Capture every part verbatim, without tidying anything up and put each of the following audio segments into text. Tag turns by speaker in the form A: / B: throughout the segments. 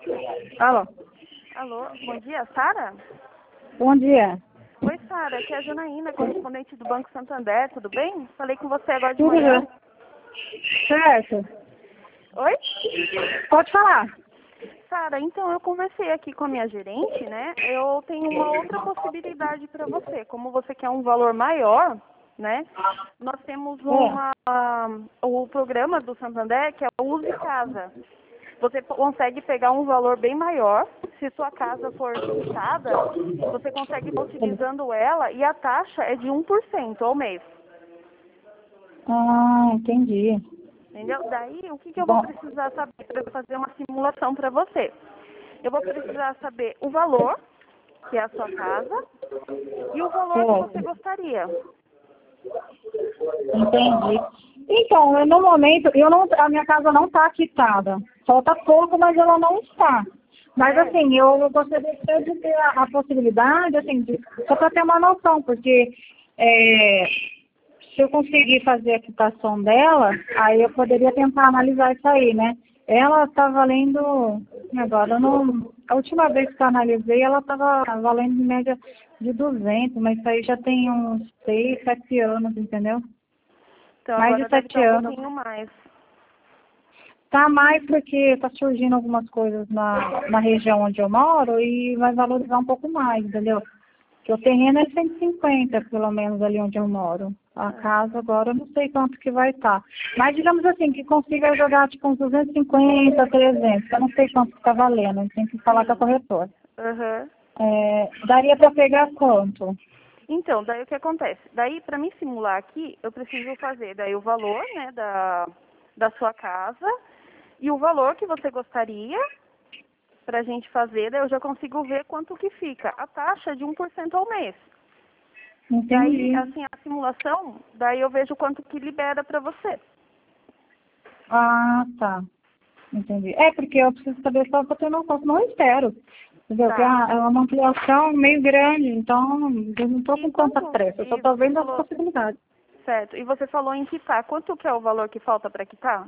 A: Alô,
B: Alô, bom dia, Sara?
A: bom dia.
B: Oi, Sara, aqui é a Janaína, correspondente do Banco Santander, tudo bem? Falei com você agora de
A: Tudo
B: manhã.
A: bem? Certo.
B: Oi?
A: Pode falar.
B: Sara, então eu conversei aqui com a minha gerente, né? Eu tenho uma outra possibilidade para você. Como você quer um valor maior, né? Nós temos uma, o programa do Santander que é o Use Casa. Você consegue pegar um valor bem maior. Se sua casa for quitada, você consegue estar utilizando ela e a taxa é de um por cento ao mês.
A: Ah, entendi.
B: Entendeu? Daí, o que, que eu vou
A: Bom,
B: precisar saber para fazer uma simulação para você? Eu vou precisar saber o valor, que é a sua casa, e o valor que você
A: certo.
B: gostaria.
A: Entendi. Então, eu, no momento, eu não, a minha casa não está quitada. Falta pouco, mas ela não está. Mas,
B: É,
A: assim, eu gostaria de ter a, a possibilidade, assim, de, só para ter uma noção, porque é, se eu conseguir fazer a quitação dela, aí eu poderia tentar analisar isso aí, né? Ela está valendo, agora, eu não, a última vez que eu analisei, ela estava valendo em média de duzentos, mas isso aí já tem uns seis, sete anos, entendeu?
B: então
A: Mais de
B: agora deve
A: sete
B: estar um
A: anos.
B: pouquinho mais.
A: Tá mais porque está surgindo algumas coisas na, na região onde eu moro e vai valorizar um pouco mais, entendeu? Porque o terreno é cento e cinquenta, pelo menos, ali onde eu moro. A casa agora eu não sei quanto que vai estar. Mas digamos assim, que consiga jogar tipo uns duzentos e cinquenta, trezentos. Eu não sei quanto está valendo, a gente tem que falar com a
B: Sim.
A: corretora.
B: Aham.
A: É, daria para pegar quanto?
B: Então, daí o que acontece? Daí, para me simular aqui, eu preciso fazer daí o valor, né, da, da sua casa e o valor que você gostaria para a gente fazer, daí eu já consigo ver quanto que fica. A taxa é de um por cento ao mês. Daí,
A: Entendi.
B: assim, a simulação, daí eu vejo quanto que libera para você.
A: Ah, tá. Entendi. É, porque eu preciso saber só para ter noção, não espero. Entendeu? Porque é
B: Tá.
A: uma é uma ampliação meio grande, então eu não estou
B: E
A: com tanta
B: quanto,
A: pressa, eu só
B: e
A: estou
B: você
A: vendo as
B: falou,
A: possibilidades.
B: certo, e você falou em quitar. Quanto que é o valor que falta para quitar?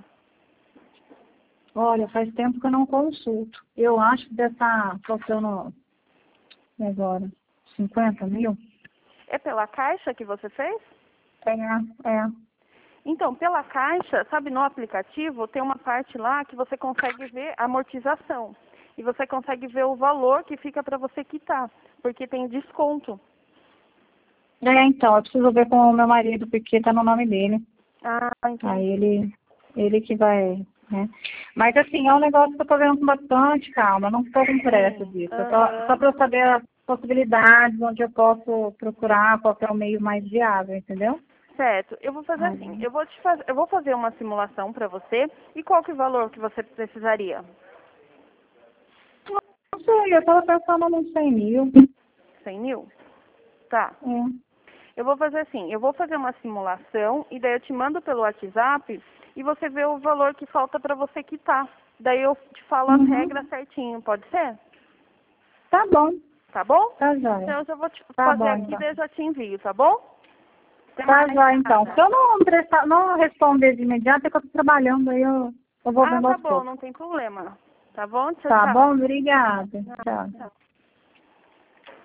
A: Olha, faz tempo que eu não consulto. Eu acho que deve estar faltando agora cinquenta mil.
B: É pela caixa que você fez?
A: É, é.
B: Então, pela caixa, sabe, no aplicativo tem uma parte lá que você consegue ver a amortização. E você consegue ver o valor que fica para você quitar, porque tem desconto.
A: É, então, eu preciso ver com o meu marido, porque está no nome dele.
B: Ah,
A: Aí
B: entendi.
A: ele, ele que vai, né? Mas assim, é um negócio que eu tô vendo com bastante calma, não estou com pressa
B: Sim.
A: disso. Eu tô, só
B: Aham.
A: para eu saber as possibilidades, onde eu posso procurar, qual que é o meio mais viável, entendeu?
B: Certo. Eu vou fazer
A: Aí,
B: assim, eu vou te fazer, eu vou fazer uma simulação para você. E qual que é o valor que você precisaria?
A: não sei, eu estava pensando nos cem mil.
B: Cem mil? Tá.
A: É.
B: Eu vou fazer assim, eu vou fazer uma simulação e daí eu te mando pelo WhatsApp e você vê o valor que falta para você quitar. Daí eu te falo as regras
A: Uhum.
B: certinho, pode ser?
A: Tá bom,
B: Tá bom?
A: tá jóia.
B: Então eu já vou te
A: Tá
B: fazer
A: bom,
B: aqui e
A: então.
B: daí eu já te envio, tá bom? Até
A: Tá
B: mais,
A: jóia, então. Se
B: Sara.
A: eu não, prestar, não responder de imediato, é que eu tô trabalhando, aí eu, eu vou
B: Ah,
A: vendo
B: tá
A: aos
B: bom,
A: poucos.
B: não tem problema. Tá bom? Tchau,
A: Tá
B: tchau.
A: bom? Obrigada.
B: Não,
A: Tchau.
B: tchau.